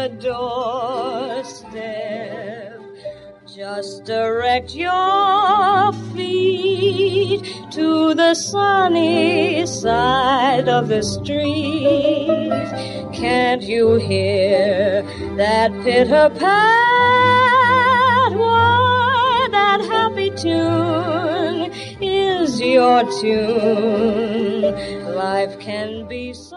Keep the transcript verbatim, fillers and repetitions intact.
the doorstep. Just direct your feet to the sunny side of the street. Can't you hear that pitter-pat? Why, that happy tune is your tune. Life can be so